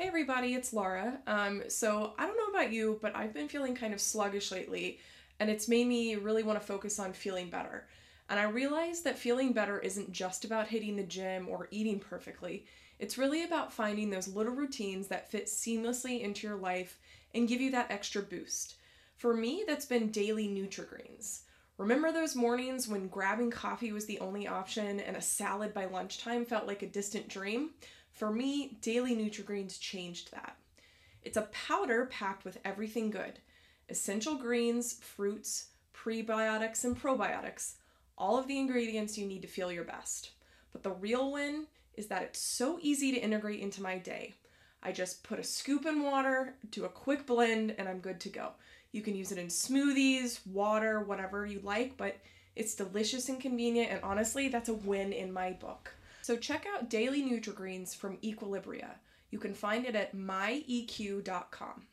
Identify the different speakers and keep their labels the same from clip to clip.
Speaker 1: Hey everybody, it's Laura. So I don't know about you, but I've been feeling kind of sluggish lately, and it's made me really want to focus on feeling better. And I realized that feeling better isn't just about hitting the gym or eating perfectly. It's really about finding those little routines that fit seamlessly into your life and give you that extra boost. For me, that's been daily Nutri-Greens. Remember those mornings when grabbing coffee was the only option and a salad by lunchtime felt like a distant dream? For me, daily Nutri-Greens changed that. It's a powder packed with everything good: essential greens, fruits, prebiotics, and probiotics, all of the ingredients you need to feel your best. But the real win is that it's so easy to integrate into my day. I just put a scoop in water, do a quick blend, and I'm good to go. You can use it in smoothies, water, whatever you like, but it's delicious and convenient, and honestly, that's a win in my book. So check out Daily Nutri-Greens from Equilibria. You can find it at myeq.com.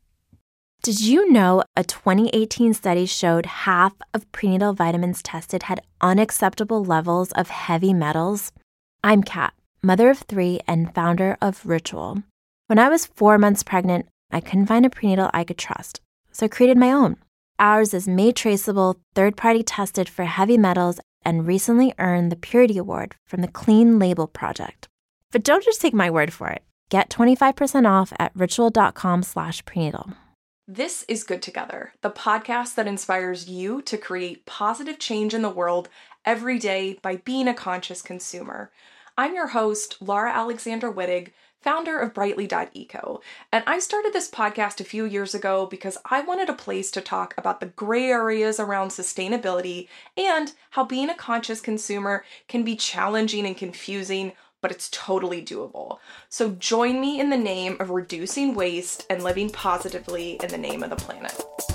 Speaker 2: Did you know a 2018 study showed half of prenatal vitamins tested had unacceptable levels of heavy metals? I'm Kat, mother of 3 and founder of Ritual. When I was 4 months pregnant, I couldn't find a prenatal I could trust, so I created my own. Ours is made traceable, third-party tested for heavy metals, and recently earned the Purity Award from the Clean Label Project. But don't just take my word for it. Get 25% off at ritual.com/prenatal.
Speaker 1: This is Good Together, the podcast that inspires you to create positive change in the world every day by being a conscious consumer. I'm your host, Laura Alexandra Wittig, founder of Brightly.eco, and I started this podcast a few years ago because I wanted a place to talk about the gray areas around sustainability and how being a conscious consumer can be challenging and confusing, but it's totally doable. So join me in the name of reducing waste and living positively in the name of the planet.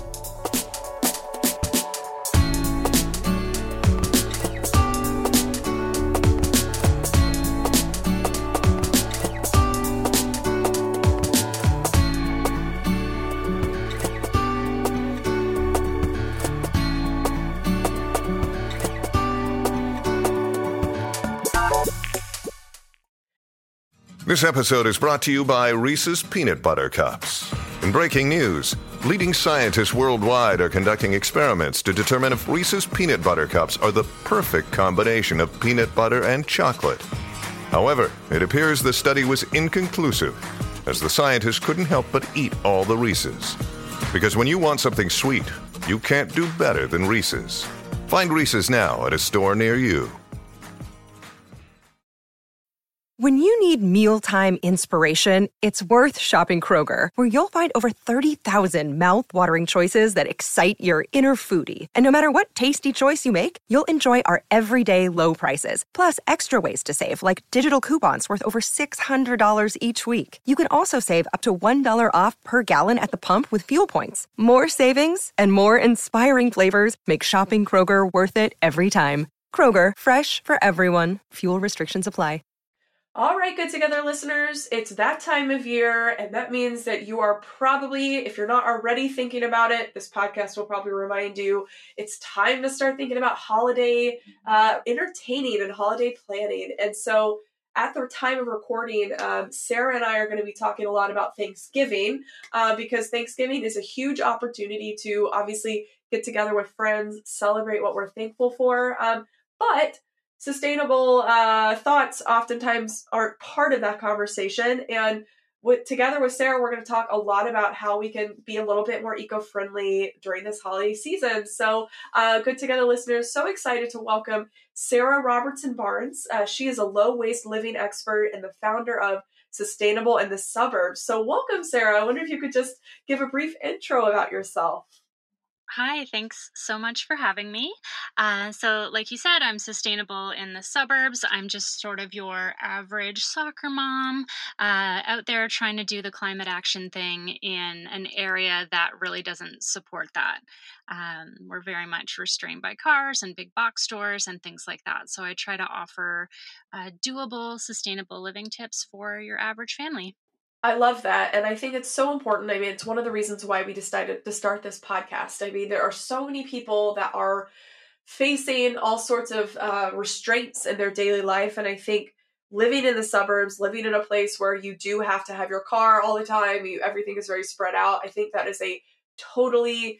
Speaker 3: This episode is brought to you by Reese's Peanut Butter Cups. In breaking news, leading scientists worldwide are conducting experiments to determine if Reese's Peanut Butter Cups are the perfect combination of peanut butter and chocolate. However, it appears the study was inconclusive, as the scientists couldn't help but eat all the Reese's. Because when you want something sweet, you can't do better than Reese's. Find Reese's now at a store near you.
Speaker 4: When you need mealtime inspiration, it's worth shopping Kroger, where you'll find over 30,000 mouth-watering choices that excite your inner foodie. And no matter what tasty choice you make, you'll enjoy our everyday low prices, plus extra ways to save, like digital coupons worth over $600 each week. You can also save up to $1 off per gallon at the pump with fuel points. More savings and more inspiring flavors make shopping Kroger worth it every time. Kroger, fresh for everyone. Fuel restrictions apply.
Speaker 1: All right, Good Together listeners, it's that time of year, and that means that you are probably, if you're not already thinking about it, this podcast will probably remind you, it's time to start thinking about holiday entertaining and holiday planning. And so at the time of recording, Sarah and I are going to be talking a lot about Thanksgiving because Thanksgiving is a huge opportunity to obviously get together with friends, celebrate what we're thankful for, but sustainable thoughts oftentimes aren't part of that conversation. And together with Sarah, we're going to talk a lot about how we can be a little bit more eco-friendly during this holiday season. So Good Together listeners, so excited to welcome Sarah Robertson Barnes. She is a low-waste living expert and the founder of Sustainable in the Suburbs. So welcome, Sarah. I wonder if you could just give a brief intro about yourself.
Speaker 5: Hi, thanks so much for having me. So like you said, I'm sustainable in the suburbs. I'm just sort of your average soccer mom out there trying to do the climate action thing in an area that really doesn't support that. We're very much restrained by cars and big box stores and things like that. So I try to offer doable, sustainable living tips for your average family.
Speaker 1: I love that. And I think it's so important. I mean, it's one of the reasons why we decided to start this podcast. I mean, there are so many people that are facing all sorts of restraints in their daily life. And I think living in the suburbs, living in a place where you do have to have your car all the time, everything is very spread out. I think that is a totally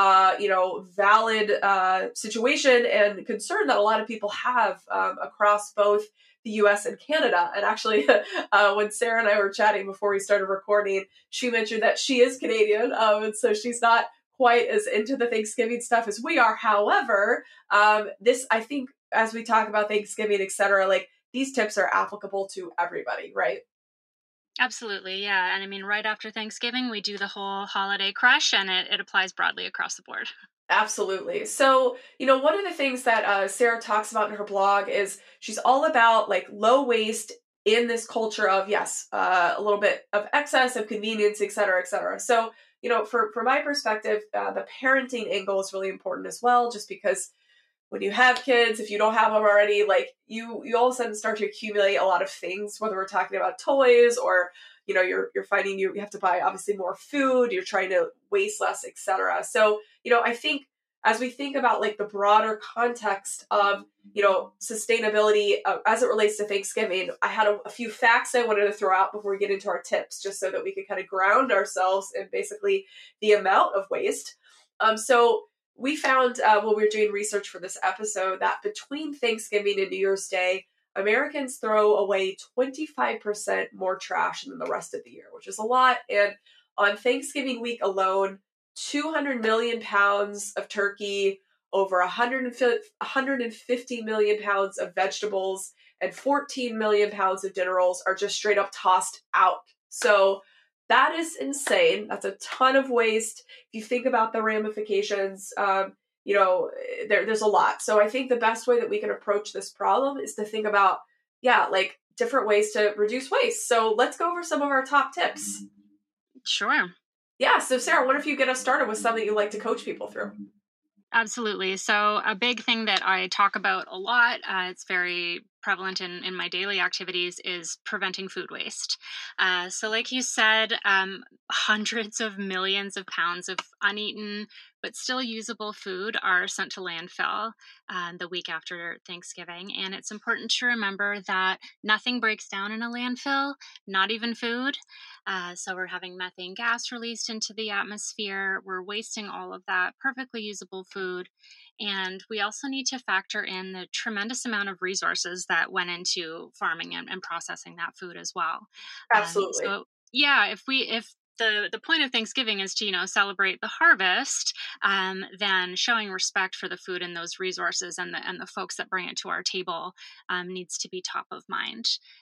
Speaker 1: valid situation and concern that a lot of people have across both the US and Canada. And actually, when Sarah and I were chatting before we started recording, she mentioned that she is Canadian, and so she's not quite as into the Thanksgiving stuff as we are. However, I think, as we talk about Thanksgiving, etc., like these tips are applicable to everybody, right?
Speaker 5: Absolutely, yeah. And I mean, right after Thanksgiving, we do the whole holiday crush, and it applies broadly across the board.
Speaker 1: Absolutely. So, one of the things that Sarah talks about in her blog is she's all about like low waste in this culture of, yes, a little bit of excess, of convenience, et cetera, et cetera. So, for my perspective, the parenting angle is really important as well, just because when you have kids, if you don't have them already, like you all of a sudden start to accumulate a lot of things, whether we're talking about toys or, you're finding you have to buy obviously more food, you're trying to waste less, etc. So, I think as we think about like the broader context of, sustainability as it relates to Thanksgiving, I had a few facts I wanted to throw out before we get into our tips, just so that we can kind of ground ourselves in basically the amount of waste. So we found when we were doing research for this episode that between Thanksgiving and New Year's Day, Americans throw away 25% more trash than the rest of the year, which is a lot. And on Thanksgiving week alone, 200 million pounds of turkey, over 150 million pounds of vegetables, and 14 million pounds of dinner rolls are just straight up tossed out. So that is insane. That's a ton of waste. If you think about the ramifications, there's a lot. So I think the best way that we can approach this problem is to think about, like different ways to reduce waste. So let's go over some of our top tips.
Speaker 5: Sure.
Speaker 1: Yeah. So Sarah, what if you get us started with something you like to coach people through?
Speaker 5: Absolutely. So a big thing that I talk about a lot, it's very prevalent in my daily activities, is preventing food waste. So like you said, hundreds of millions of pounds of uneaten but still usable food are sent to landfill the week after Thanksgiving. And it's important to remember that nothing breaks down in a landfill, not even food. So we're having methane gas released into the atmosphere. We're wasting all of that perfectly usable food. And we also need to factor in the tremendous amount of resources that went into farming and processing that food as well.
Speaker 1: Absolutely.
Speaker 5: If the point of Thanksgiving is to, celebrate the harvest, then showing respect for the food and those resources and the folks that bring it to our table needs to be top of mind.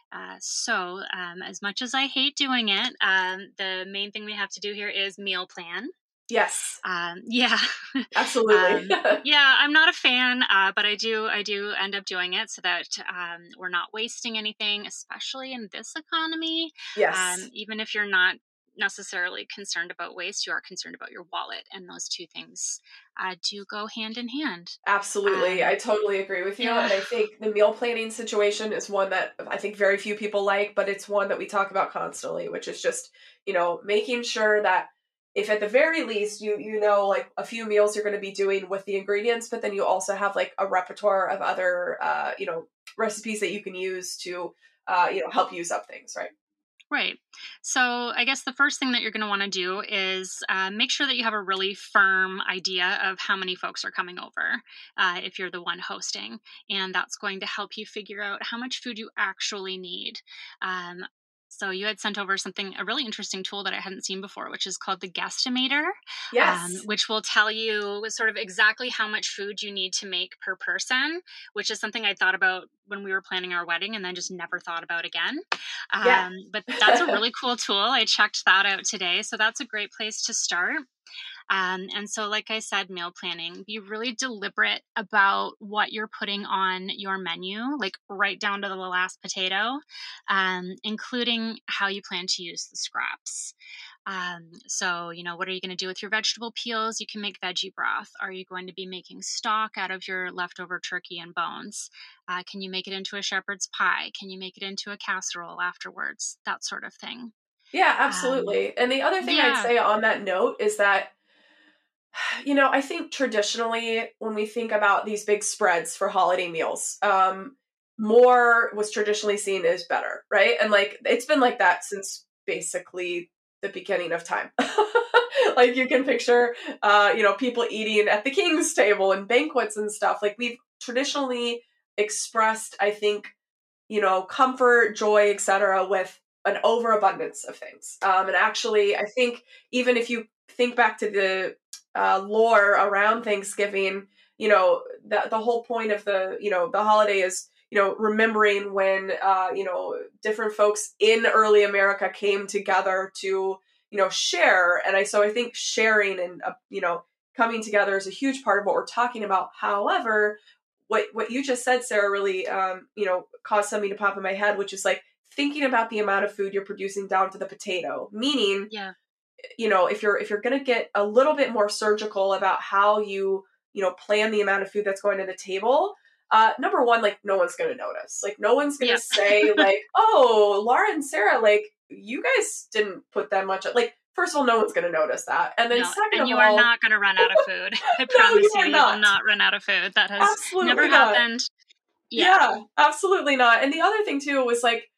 Speaker 5: So as much as I hate doing it, the main thing we have to do here is meal plan.
Speaker 1: Yes.
Speaker 5: Yeah.
Speaker 1: Absolutely.
Speaker 5: I'm not a fan, but I do end up doing it so that we're not wasting anything, especially in this economy.
Speaker 1: Yes.
Speaker 5: Even if you're not necessarily concerned about waste, you are concerned about your wallet, and those two things do go hand in hand.
Speaker 1: Absolutely. I totally agree with you. Yeah. And I think the meal planning situation is one that I think very few people like, but it's one that we talk about constantly, which is just, making sure that if at the very least you know like a few meals you're going to be doing with the ingredients, but then you also have like a repertoire of other recipes that you can use to help use up things, right?
Speaker 5: Right. So I guess the first thing that you're going to want to do is make sure that you have a really firm idea of how many folks are coming over if you're the one hosting. And that's going to help you figure out how much food you actually need. So you had sent over a really interesting tool that I hadn't seen before, which is called the Guestimator.
Speaker 1: Yes.
Speaker 5: Which will tell you sort of exactly how much food you need to make per person, which is something I thought about when we were planning our wedding and then just never thought about again. But that's a really cool tool. I checked that out today. So that's a great place to start. And so, like I said, meal planning, be really deliberate about what you're putting on your menu, like right down to the last potato, including how you plan to use the scraps. So, what are you going to do with your vegetable peels? You can make veggie broth. Are you going to be making stock out of your leftover turkey and bones? Can you make it into a shepherd's pie? Can you make it into a casserole afterwards? That sort of thing.
Speaker 1: Yeah, absolutely. And the other thing I'd say on that note is that, I think traditionally when we think about these big spreads for holiday meals, more was traditionally seen as better, right? And like it's been like that since basically the beginning of time. Like you can picture, people eating at the king's table and banquets and stuff. Like we've traditionally expressed, I think, comfort, joy, etc., with an overabundance of things. And actually, I think even if you think back to the lore around Thanksgiving, the whole point of the holiday is, remembering when, different folks in early America came together to, share. And so I think sharing and, coming together is a huge part of what we're talking about. However, what you just said, Sarah, really, caused something to pop in my head, which is like thinking about the amount of food you're producing down to the potato, meaning,
Speaker 5: Yeah.
Speaker 1: If you're going to get a little bit more surgical about how you plan the amount of food that's going to the table, number one, like no one's going to notice. Like no one's going to say like, oh, Laura and Sarah, like you guys didn't put that much. Like, first of all, no one's going to notice that. And then second
Speaker 5: and
Speaker 1: of
Speaker 5: you
Speaker 1: all,
Speaker 5: are not going to run out of food. I promise you will not run out of food. That has
Speaker 1: absolutely
Speaker 5: never
Speaker 1: not
Speaker 5: happened.
Speaker 1: Yeah, absolutely not. And the other thing too was like,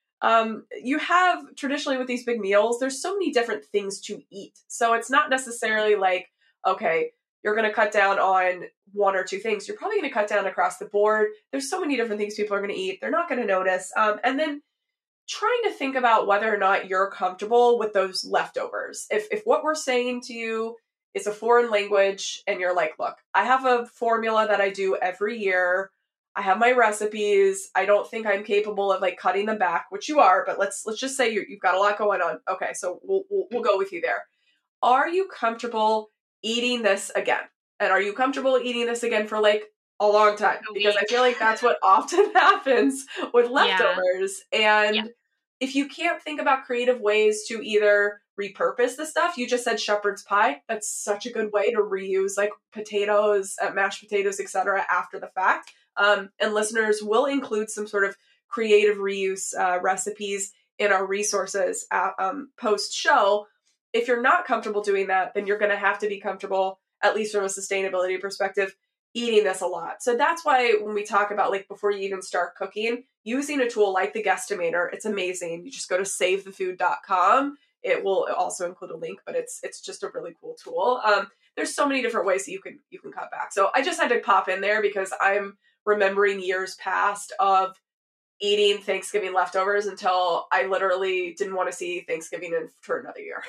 Speaker 1: you have traditionally with these big meals, there's so many different things to eat. So it's not necessarily like, okay, you're going to cut down on one or two things. You're probably going to cut down across the board. There's so many different things people are going to eat. They're not going to notice. And then trying to think about whether or not you're comfortable with those leftovers. If what we're saying to you is a foreign language and you're like, look, I have a formula that I do every year. I have my recipes. I don't think I'm capable of like cutting them back, which you are, but let's just say you've got a lot going on. Okay, so we'll go with you there. Are you comfortable eating this again? And are you comfortable eating this again for like a long time? Because I feel like that's what often happens with leftovers. And if you can't think about creative ways to either repurpose the stuff, you just said shepherd's pie. That's such a good way to reuse like potatoes, mashed potatoes, etc. after the fact. And listeners will include some sort of creative reuse recipes in our resources post show. If you're not comfortable doing that, then you're going to have to be comfortable, at least from a sustainability perspective, eating this a lot. So that's why when we talk about like before you even start cooking, using a tool like the Guesstimator, it's amazing. You just go to savethefood.com. It will also include a link, but it's just a really cool tool. There's so many different ways that you can cut back. So I just had to pop in there because I'm remembering years past of eating Thanksgiving leftovers until I literally didn't want to see Thanksgiving for another year.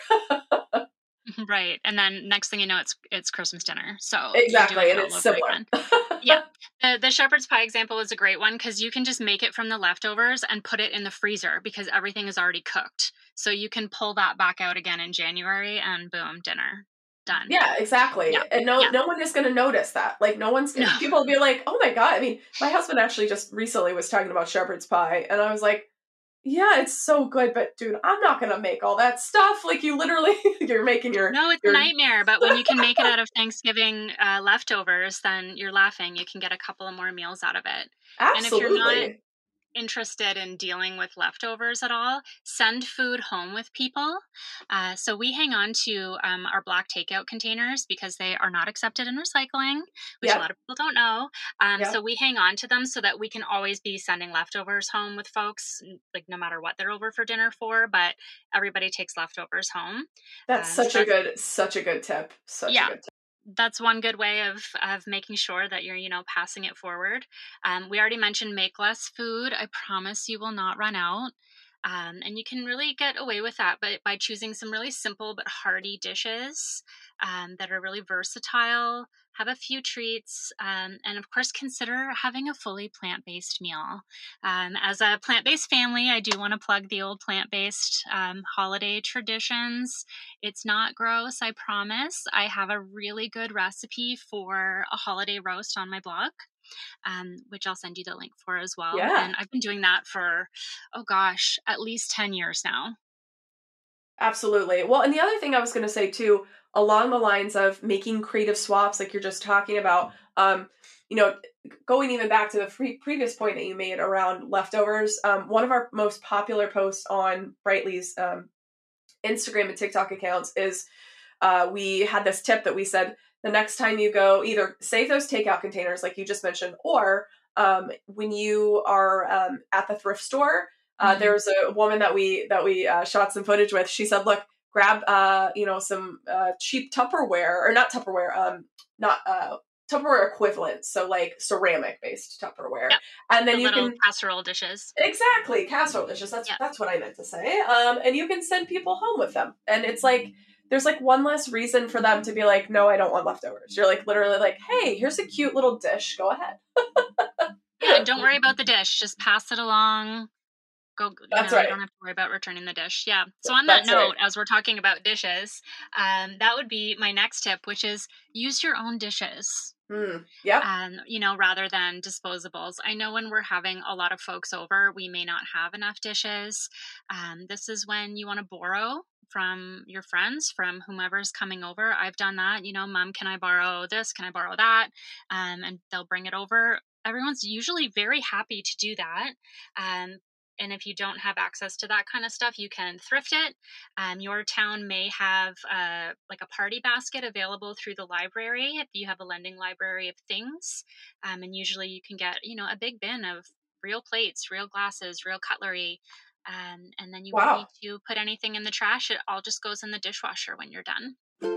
Speaker 5: Right. And then next thing you know, it's Christmas dinner. So
Speaker 1: exactly. And it's similar.
Speaker 5: Yeah. The shepherd's pie example is a great one because you can just make it from the leftovers and put it in the freezer because everything is already cooked. So you can pull that back out again in January and boom, dinner. Done.
Speaker 1: Yeah, exactly. Yeah. And no one is going to notice that. Like people will be like, oh my God. I mean, my husband actually just recently was talking about shepherd's pie and I was like, yeah, it's so good, but dude, I'm not going to make all that stuff. Like you literally, you're making
Speaker 5: No, it's a nightmare. But when you can make it out of Thanksgiving leftovers, then you're laughing. You can get a couple of more meals out of it.
Speaker 1: Absolutely.
Speaker 5: And if you're not interested in dealing with leftovers at all, send food home with people. So we hang on to our black takeout containers because they are not accepted in recycling, which a lot of people don't know. So we hang on to them so that we can always be sending leftovers home with folks, like no matter what they're over for dinner for, but everybody takes leftovers home.
Speaker 1: That's such a good tip. Such a good tip.
Speaker 5: That's one good way of making sure that you're, passing it forward. We already mentioned make less food. I promise you will not run out. And you can really get away with that by choosing some really simple but hearty dishes that are really versatile, have a few treats, and of course consider having a fully plant-based meal. As a plant-based family, I do want to plug the old plant-based holiday traditions. It's not gross, I promise. I have a really good recipe for a holiday roast on my blog. Which I'll send you the link for as well.
Speaker 1: Yeah.
Speaker 5: And I've been doing that for, at least 10 years now.
Speaker 1: Absolutely. Well, and the other thing I was going to say too, along the lines of making creative swaps, like you're just talking about, going even back to the previous point that you made around leftovers, one of our most popular posts on Brightly's Instagram and TikTok accounts is we had this tip that we said, the next time you go, either save those takeout containers like you just mentioned, or when you are at the thrift store, there was a woman that we shot some footage with. She said, look, grab some cheap Tupperware, or not Tupperware, not Tupperware equivalent, so like ceramic based Tupperware.
Speaker 5: Yep.
Speaker 1: And then
Speaker 5: the
Speaker 1: you
Speaker 5: little
Speaker 1: can
Speaker 5: casserole dishes.
Speaker 1: Exactly, casserole dishes. That's what I meant to say. And you can send people home with them, and it's like there's like one less reason for them to be like, no, I don't want leftovers. You're like literally like, hey, here's a cute little dish. Go ahead.
Speaker 5: Yeah, and don't worry about the dish. Just pass it along.
Speaker 1: That's right.
Speaker 5: You don't have to worry about returning the dish. Yeah. So on that note, as we're talking about dishes, that would be my next tip, which is use your own dishes.
Speaker 1: Yeah.
Speaker 5: Rather than disposables. I know when we're having a lot of folks over, we may not have enough dishes. This is when you want to borrow from your friends, from whomever's coming over. I've done that. Mom, can I borrow this? Can I borrow that? And they'll bring it over. Everyone's usually very happy to do that. And if you don't have access to that kind of stuff, you can thrift it. Your town may have like a party basket available through the library if you have a lending library of things. And usually you can get, a big bin of real plates, real glasses, real cutlery. And then you won't need to put anything in the trash. It all just goes in the dishwasher when you're done.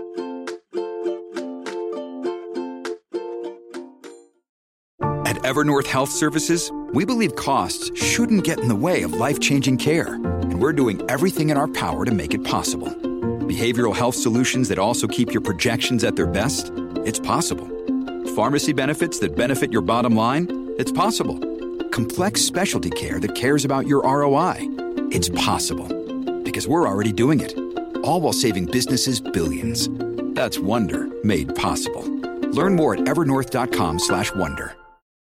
Speaker 6: At Evernorth Health Services, we believe costs shouldn't get in the way of life-changing care, and we're doing everything in our power to make it possible. Behavioral health solutions that also keep your projections at their best? It's possible. Pharmacy benefits that benefit your bottom line? It's possible. Complex specialty care that cares about your ROI? It's possible. Because we're already doing it. All while saving businesses billions. That's Wonder made possible. Learn more at evernorth.com/wonder.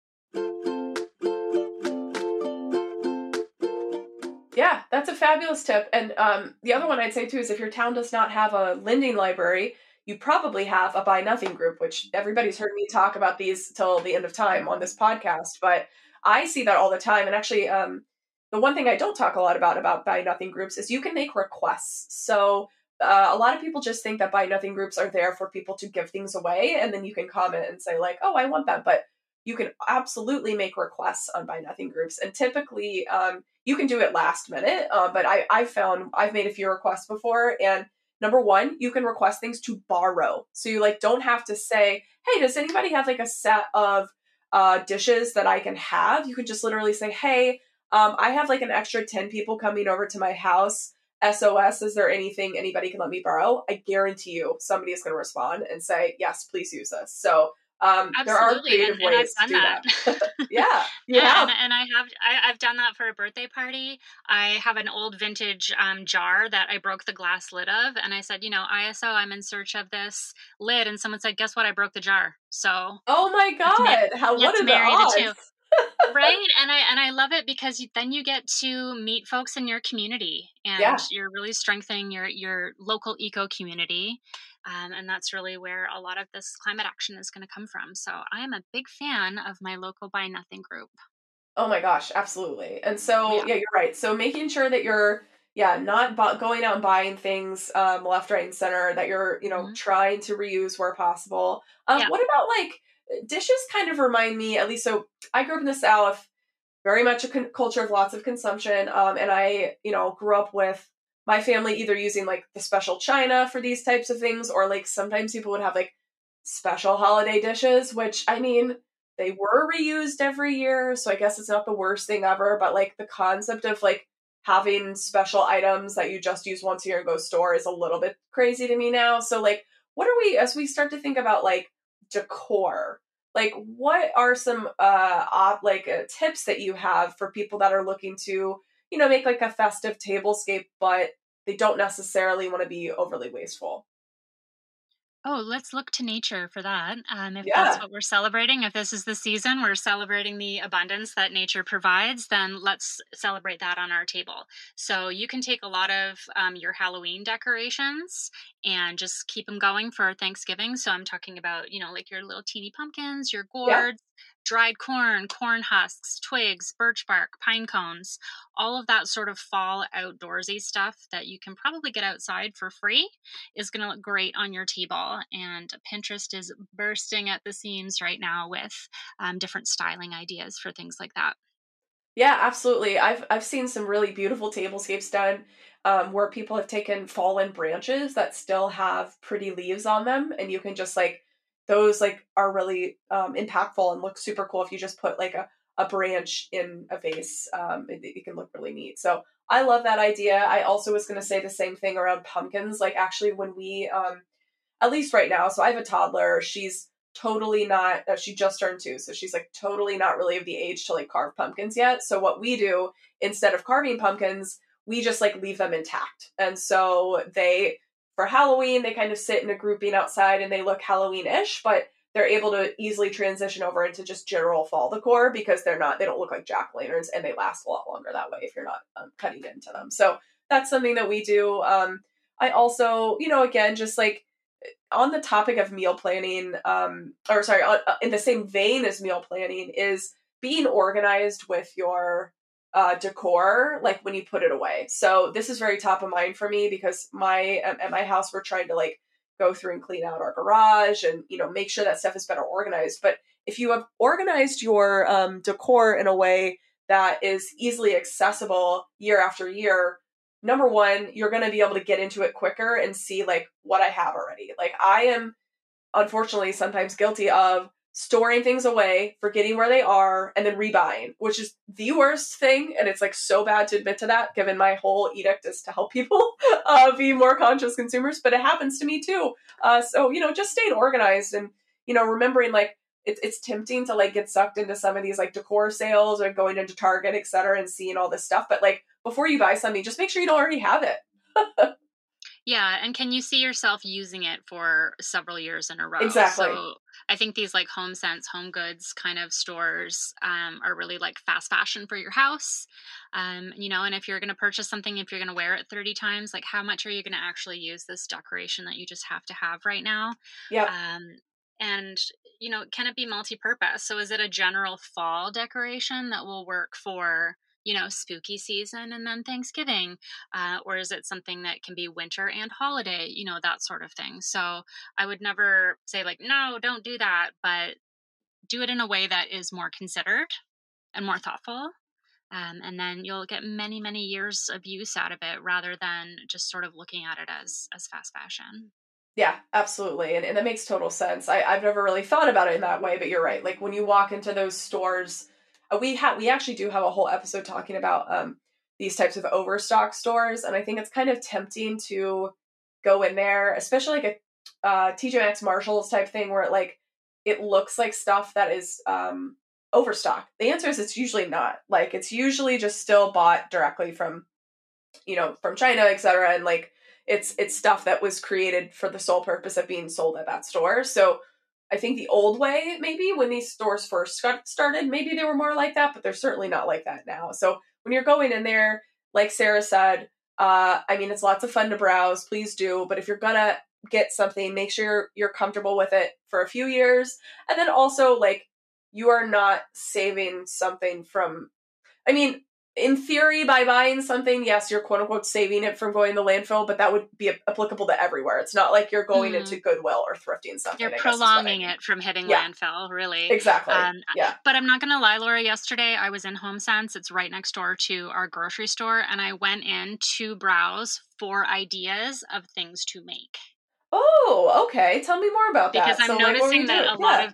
Speaker 1: Yeah, that's a fabulous tip. And the other one I'd say too is if your town does not have a lending library, you probably have a Buy Nothing group, which everybody's heard me talk about these till the end of time on this podcast. But I see that all the time. And actually, the one thing I don't talk a lot about Buy Nothing groups is you can make requests. So a lot of people just think that Buy Nothing groups are there for people to give things away. And then you can comment and say like, oh, I want that. But you can absolutely make requests on Buy Nothing groups. And typically, you can do it last minute, but I've found I've made a few requests before. And number one, you can request things to borrow. So you like don't have to say, hey, does anybody have like a set of dishes that I can have? You can just literally say, hey, I have like an extra 10 people coming over to my house. SOS, is there anything anybody can let me borrow? I guarantee you somebody is going to respond and say, yes, please use this. So there are creative ways to do that. Yeah,
Speaker 5: and I've done that for a birthday party. I have an old vintage jar that I broke the glass lid of, and I said, ISO, I'm in search of this lid, and someone said, guess what? I broke the jar. So,
Speaker 1: oh my God, what are the odds?
Speaker 5: Right. And I love it because then you get to meet folks in your community, and you're really strengthening your local eco community. And that's really where a lot of this climate action is going to come from. So I am a big fan of my local Buy Nothing group.
Speaker 1: Oh my gosh, absolutely. And so, yeah, you're right. So making sure that you're, not going out and buying things left, right, and center, that you're, trying to reuse where possible. What about like dishes kind of remind me, at least, so I grew up in the South, very much a culture of lots of consumption. And I, grew up with my family either using like the special china for these types of things, or like sometimes people would have like special holiday dishes, which I mean, they were reused every year. So I guess it's not the worst thing ever, but like the concept of like having special items that you just use once a year and go store is a little bit crazy to me now. So like, what are we, as we start to think about like decor, like what are some tips that you have for people that are looking to, make like a festive tablescape, but they don't necessarily want to be overly wasteful?
Speaker 5: Oh, let's look to nature for that. If that's what we're celebrating, if this is the season, we're celebrating the abundance that nature provides, then let's celebrate that on our table. So you can take a lot of your Halloween decorations and just keep them going for Thanksgiving. So I'm talking about, like your little teeny pumpkins, your gourds, dried corn, corn husks, twigs, birch bark, pine cones, all of that sort of fall outdoorsy stuff that you can probably get outside for free is going to look great on your table. And Pinterest is bursting at the seams right now with different styling ideas for things like that.
Speaker 1: Yeah, absolutely. I've seen some really beautiful tablescapes done where people have taken fallen branches that still have pretty leaves on them, and you can just like those like are really impactful and look super cool if you just put like a branch in a vase. It can look really neat. So I love that idea. I also was going to say the same thing around pumpkins. Like actually when we at least right now, so I have a toddler. She's totally not, she just turned 2. So she's like totally not really of the age to like carve pumpkins yet. So what we do instead of carving pumpkins, we just like leave them intact. And so for Halloween, they kind of sit in a grouping outside and they look Halloween-ish, but they're able to easily transition over into just general fall decor because they don't look like jack-o'-lanterns and they last a lot longer that way if you're not cutting into them. So that's something that we do. I also, again, just like on the topic of meal planning, in the same vein as meal planning is being organized with your decor, like when you put it away. So this is very top of mind for me because at my house, we're trying to like go through and clean out our garage and, make sure that stuff is better organized. But if you have organized your decor in a way that is easily accessible year after year, number one, you're going to be able to get into it quicker and see like what I have already. Like I am unfortunately sometimes guilty of storing things away, forgetting where they are, and then rebuying, which is the worst thing. And it's like so bad to admit to that, given my whole edict is to help people be more conscious consumers, but it happens to me too. So, just staying organized and, remembering like it's tempting to like get sucked into some of these like decor sales or going into Target, et cetera, and seeing all this stuff. But like before you buy something, just make sure you don't already have it.
Speaker 5: Yeah, and can you see yourself using it for several years in a row?
Speaker 1: Exactly.
Speaker 5: So I think these like HomeSense, Home Goods kind of stores are really like fast fashion for your house. And if you're going to purchase something, if you're going to wear it 30 times, like how much are you going to actually use this decoration that you just have to have right now?
Speaker 1: Yeah.
Speaker 5: And, can it be multi-purpose? So is it a general fall decoration that will work for spooky season and then Thanksgiving? Or is it something that can be winter and holiday, that sort of thing? So I would never say like, no, don't do that, but do it in a way that is more considered and more thoughtful. And then you'll get many, many years of use out of it rather than just sort of looking at it as fast fashion.
Speaker 1: Yeah, absolutely. And that makes total sense. I've never really thought about it in that way, but you're right. Like when you walk into those stores, we actually do have a whole episode talking about these types of overstock stores. And I think it's kind of tempting to go in there, especially like a TJ Maxx Marshalls type thing where it looks like stuff that is overstock. The answer is it's usually not. Like it's usually just still bought directly from China, et cetera. And like, it's stuff that was created for the sole purpose of being sold at that store. So I think the old way, maybe when these stores first got started, maybe they were more like that, but they're certainly not like that now. So when you're going in there, like Sarah said, it's lots of fun to browse, please do. But if you're gonna get something, make sure you're comfortable with it for a few years. And then also like you are not saving something from, in theory, by buying something, yes, you're quote unquote saving it from going to landfill, but that would be applicable to everywhere. It's not like you're going into Goodwill or thrifting something.
Speaker 5: You're prolonging it from hitting landfill, really.
Speaker 1: Exactly. Yeah.
Speaker 5: But I'm not going to lie, Laura, yesterday I was in HomeSense. It's right next door to our grocery store. And I went in to browse for ideas of things to make.
Speaker 1: Oh, okay. Tell me more about that.
Speaker 5: Because I'm noticing that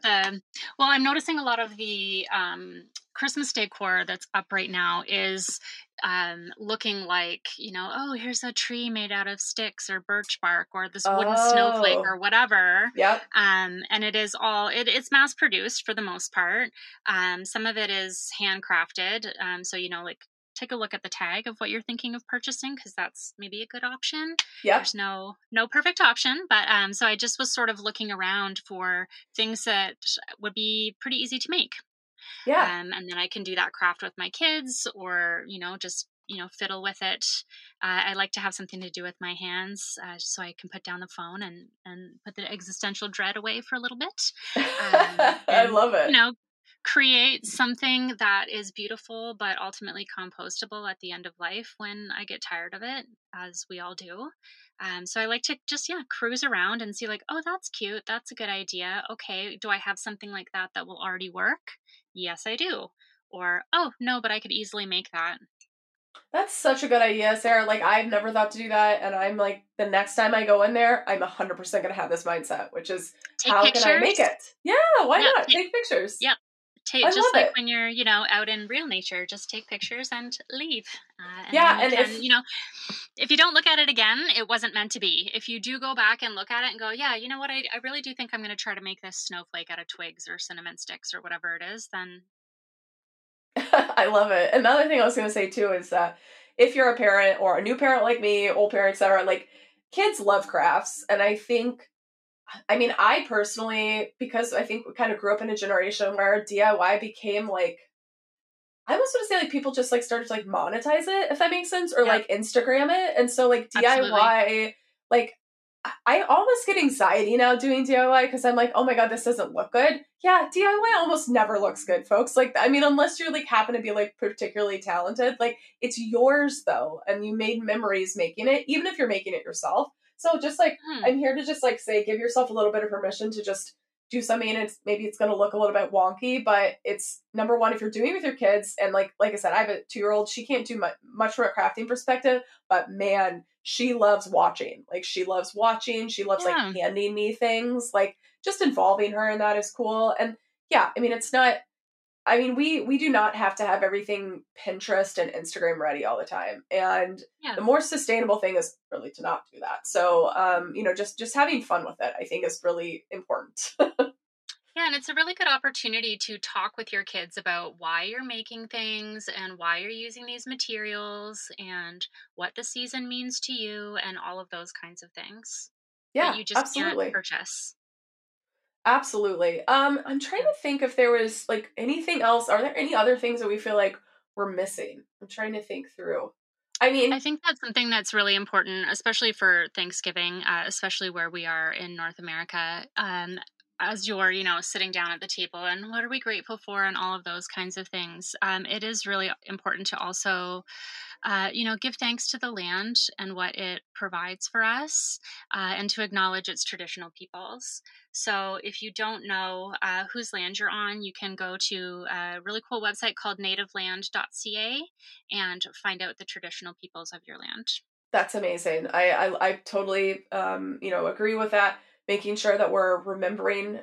Speaker 5: I'm noticing a lot of the Christmas decor that's up right now is looking like, here's a tree made out of sticks or birch bark or this wooden snowflake or whatever.
Speaker 1: Yep.
Speaker 5: And it is it's mass produced for the most part. Some of it is handcrafted. So, take a look at the tag of what you're thinking of purchasing, because that's maybe a good option.
Speaker 1: Yeah.
Speaker 5: There's no perfect option, but so I just was sort of looking around for things that would be pretty easy to make.
Speaker 1: Yeah.
Speaker 5: And then I can do that craft with my kids or, just, fiddle with it. I like to have something to do with my hands so I can put down the phone and put the existential dread away for a little bit.
Speaker 1: I love it.
Speaker 5: create something that is beautiful, but ultimately compostable at the end of life when I get tired of it, as we all do. So I like to just, cruise around and see like, oh, that's cute. That's a good idea. Okay. Do I have something like that that will already work? Yes, I do. Or, oh, no, but I could easily make that.
Speaker 1: That's such a good idea, Sarah. Like, I've never thought to do that. And I'm like, the next time I go in there, I'm 100% going to have this mindset, which is,
Speaker 5: Take
Speaker 1: how
Speaker 5: pictures.
Speaker 1: can I make it? Yeah, why
Speaker 5: Yeah,
Speaker 1: not? Take pictures.
Speaker 5: Yep.
Speaker 1: I
Speaker 5: Just
Speaker 1: love
Speaker 5: like
Speaker 1: it.
Speaker 5: when you're, out in real nature, just take pictures and leave. And
Speaker 1: Yeah,
Speaker 5: then
Speaker 1: and
Speaker 5: you can, if you don't look at it again, it wasn't meant to be. If you do go back and look at it and go, yeah, you know what, I really do think I'm going to try to make this snowflake out of twigs or cinnamon sticks or whatever it is, then.
Speaker 1: I love it. Another thing I was going to say too is that if you're a parent or a new parent like me, old parent, etc., like, kids love crafts. And I personally, because I think we kind of grew up in a generation where DIY became like, I almost want to say like people just like started to like monetize it, if that makes sense, or like Instagram it. And so like DIY,
Speaker 5: Absolutely.
Speaker 1: like I almost get anxiety now doing DIY because I'm like, oh my God, this doesn't look good. Yeah, DIY almost never looks good, folks. Like, I mean, unless you like happen to be like particularly talented, like, it's yours though. And you made memories making it, even if you're making it yourself. So just like, I'm here to just like say, give yourself a little bit of permission to just do something, and maybe it's going to look a little bit wonky, but it's, number one, if you're doing it with your kids, and like I said, I have a 2-year-old, she can't do much from a crafting perspective, but man, she loves watching. Like, she loves watching. She loves like handing me things. Like, just involving her in that is cool. And yeah, I mean, it's not, I mean, we do not have to have everything Pinterest and Instagram ready all the time. And the more sustainable thing is really to not do that. So, just having fun with it, I think, is really important.
Speaker 5: Yeah, and it's a really good opportunity to talk with your kids about why you're making things and why you're using these materials and what the season means to you and all of those kinds of things that
Speaker 1: Yeah,
Speaker 5: you just can't
Speaker 1: absolutely.
Speaker 5: purchase.
Speaker 1: Absolutely. I'm trying to think if there was like anything else. Are there any other things that we feel like we're missing? I'm trying to think through. I
Speaker 5: I
Speaker 1: mean,
Speaker 5: think that's something that's really important, especially for Thanksgiving, especially where we are in North America. As you're, sitting down at the table and what are we grateful for and all of those kinds of things. It is really important to also, give thanks to the land and what it provides for us, and to acknowledge its traditional peoples. So if you don't know whose land you're on, you can go to a really cool website called nativeland.ca and find out the traditional peoples of your land.
Speaker 1: that's amazing. I totally agree with that. Making sure that we're remembering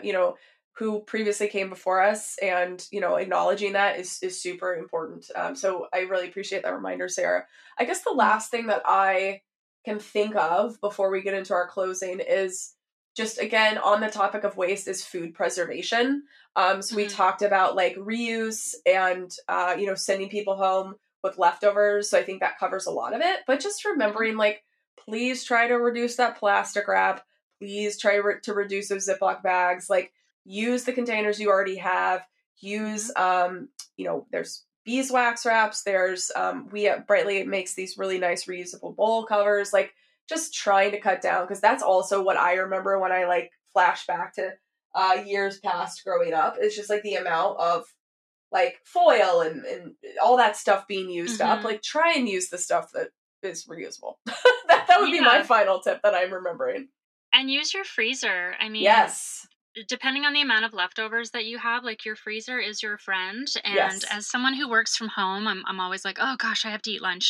Speaker 1: who previously came before us, and acknowledging that is super important. So I really appreciate that reminder, Sarah. I guess the last thing that I can think of before we get into our closing is just, again, on the topic of waste, is food preservation. So we talked about like reuse and sending people home with leftovers. So I think that covers a lot of it. But just remembering, like, please try to reduce that plastic wrap. Please try to reduce those Ziploc bags. Like, use the containers you already have. Use, there's beeswax wraps. There's, Brightly makes these really nice reusable bowl covers. Like, just trying to cut down, because that's also what I remember when I like flash back to years past growing up. It's just like the amount of like foil and all that stuff being used up. Like, try and use the stuff that is reusable. that would be my final tip that I'm remembering.
Speaker 5: And use your freezer. I mean,
Speaker 1: yes,
Speaker 5: depending on the amount of leftovers that you have, like, your freezer is your friend. And as someone who works from home, I'm always like, oh gosh, I have to eat lunch.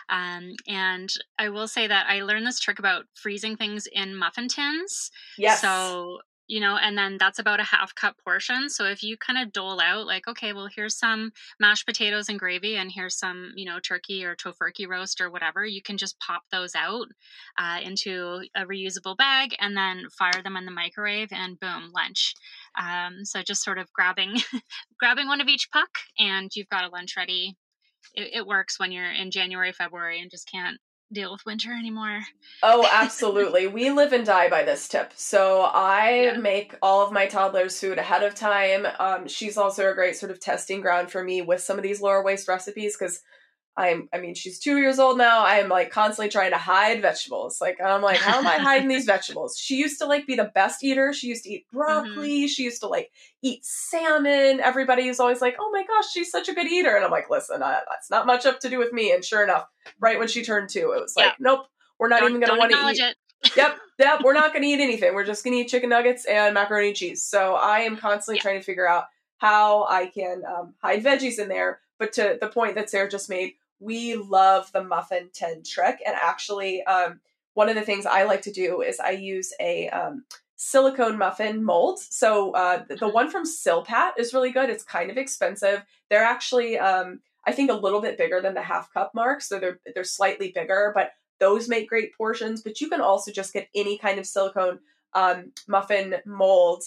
Speaker 5: And I will say that I learned this trick about freezing things in muffin tins.
Speaker 1: Yes.
Speaker 5: So, and then that's about a 1/2 cup portion. So if you kind of dole out like, okay, well, here's some mashed potatoes and gravy, and here's some, turkey or tofurkey roast or whatever, you can just pop those out into a reusable bag and then fire them in the microwave, and boom, lunch. So just sort of grabbing one of each puck, and you've got a lunch ready. It works when you're in January, February, and just can't deal with winter anymore.
Speaker 1: Oh, absolutely. We live and die by this tip. So I make all of my toddlers' food ahead of time. She's also a great sort of testing ground for me with some of these lower waste recipes, because she's 2 years old now. I am like constantly trying to hide vegetables. Like, I'm like, how am I hiding these vegetables? She used to like be the best eater. She used to eat broccoli. Mm-hmm. She used to like eat salmon. Everybody is always like, oh my gosh, she's such a good eater. And I'm like, listen, that's not much up to do with me. And sure enough, right when she turned 2, it was like, nope, we're not even going to want to eat it. Yep, we're not going to eat anything. We're just going to eat chicken nuggets and macaroni and cheese. So I am constantly trying to figure out how I can hide veggies in there. But to the point that Sarah just made, we love the muffin tin trick. And actually, one of the things I like to do is I use a silicone muffin mold. So the one from Silpat is really good. It's kind of expensive. They're actually, I think, a little bit bigger than the half cup mark. So they're slightly bigger, but those make great portions. But you can also just get any kind of silicone muffin mold,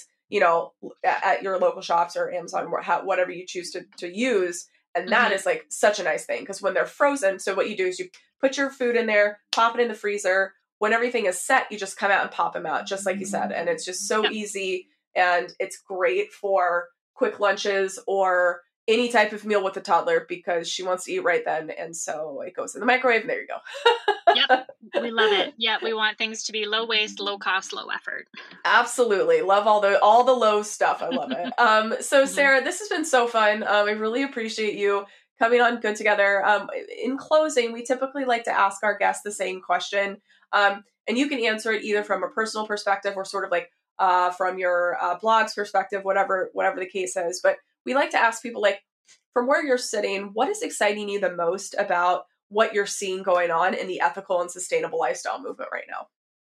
Speaker 1: at your local shops or Amazon, whatever you choose to use. And that is like such a nice thing because when they're frozen, so what you do is you put your food in there, pop it in the freezer. When everything is set, you just come out and pop them out, just like you said. And it's just so easy, and it's great for quick lunches or any type of meal with a toddler because she wants to eat right then. And so it goes in the microwave and there you go.
Speaker 5: Yep. We love it. Yeah. We want things to be low waste, low cost, low effort.
Speaker 1: Absolutely. Love all the low stuff. I love it. So Sarah, this has been so fun. I really appreciate you coming on Good Together. In closing, we typically like to ask our guests the same question. And you can answer it either from a personal perspective or sort of like from your blog's perspective, whatever the case is. But we like to ask people, like, from where you're sitting, what is exciting you the most about what you're seeing going on in the ethical and sustainable lifestyle movement right now?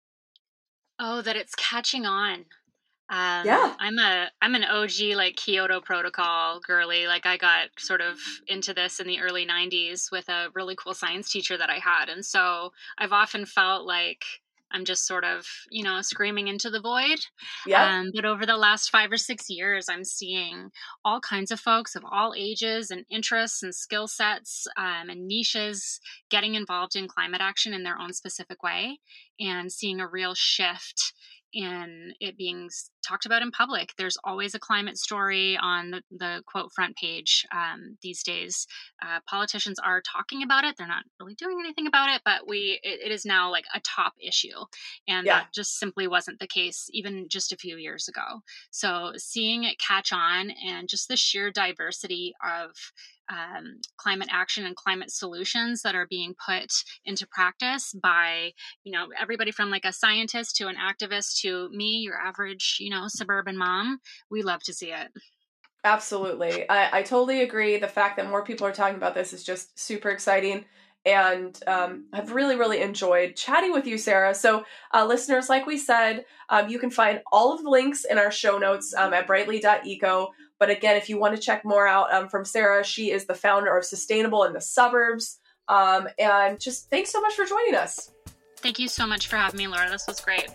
Speaker 5: Oh, that it's catching on. I'm an OG like Kyoto Protocol girly. Like I got sort of into this in the early 90s with a really cool science teacher that I had. And so I've often felt like I'm just sort of, screaming into the void. Yeah. But over the last 5 or 6 years, I'm seeing all kinds of folks of all ages and interests and skill sets and niches getting involved in climate action in their own specific way and seeing a real shift in it being talked about in public. There's always a climate story on the quote front page these days. Politicians are talking about it. They're not really doing anything about it, but it is now like a top issue. And that just simply wasn't the case even just a few years ago. So seeing it catch on and just the sheer diversity of climate action and climate solutions that are being put into practice by, everybody from like a scientist to an activist to me, your average, suburban mom. We love to see it.
Speaker 1: Absolutely. I totally agree. The fact that more people are talking about this is just super exciting. And I've really, really enjoyed chatting with you, Sarah. So listeners, like we said, you can find all of the links in our show notes at brightly.eco. But again, if you want to check more out from Sarah, she is the founder of Sustainable in the Suburbs. And just thanks so much for joining us.
Speaker 5: Thank you so much for having me, Laura. This was great.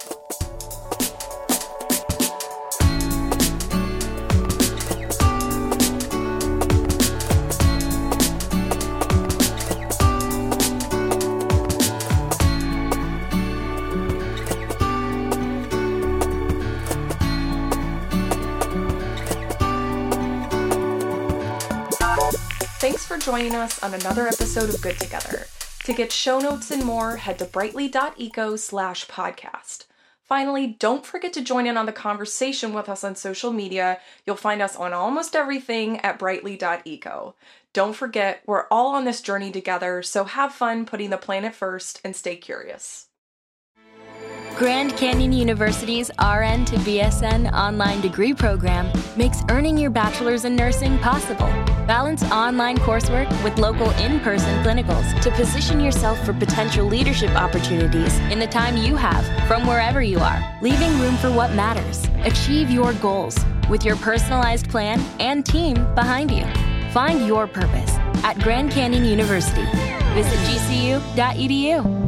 Speaker 1: Thanks for joining us on another episode of Good Together. To get show notes and more, head to brightly.eco/podcast. Finally, don't forget to join in on the conversation with us on social media. You'll find us on almost everything at brightly.eco. Don't forget, we're all on this journey together, so have fun putting the planet first and stay curious.
Speaker 2: Grand Canyon University's RN to BSN online degree program makes earning your bachelor's in nursing possible. Balance online coursework with local in-person clinicals to position yourself for potential leadership opportunities in the time you have from wherever you are, leaving room for what matters. Achieve your goals with your personalized plan and team behind you. Find your purpose at Grand Canyon University. Visit gcu.edu.